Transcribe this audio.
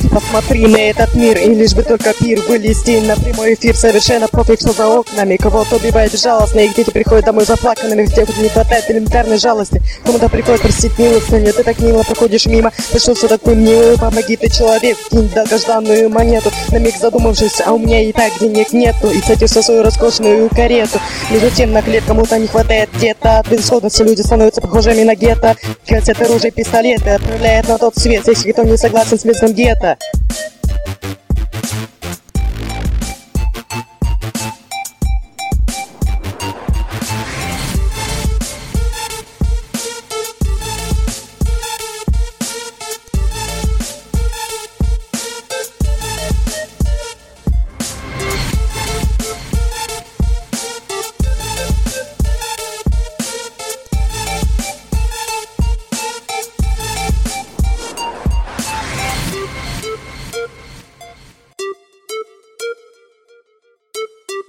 Посмотри на этот мир, и лишь бы только пир вылезти на прямой эфир. Совершенно пофиг, что за окнами. Кого-то убивает безжалостно, и дети приходят домой заплаканными. Тех, кто не хватает элементарной жалости. Кому-то приходит просить милостыню. Ты так мило проходишь мимо. Ты что все такой милый? Помоги ты, человек, кинь долгожданную монету. На миг задумавшись, а у меня и так денег нету. И садишься в свою роскошную карету. Между тем на хлеб кому-то не хватает где-то. От безысходности люди становятся похожими на гетто. Катят оружие, пистолеты, отправляет на тот свет. Если кто не согласен с местным гетто.